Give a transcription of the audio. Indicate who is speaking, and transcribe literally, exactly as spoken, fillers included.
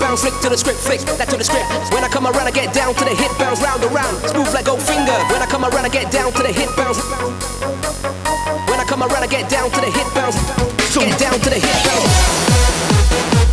Speaker 1: bounce, flick to the script, flick that to the script. When I come around, I get down to the hit bounce, round and round, smooth like Goldfinger. When I come around, I get down to the hit bounce. When I come around, I get down to the hit bounce, get down to the hit bounce.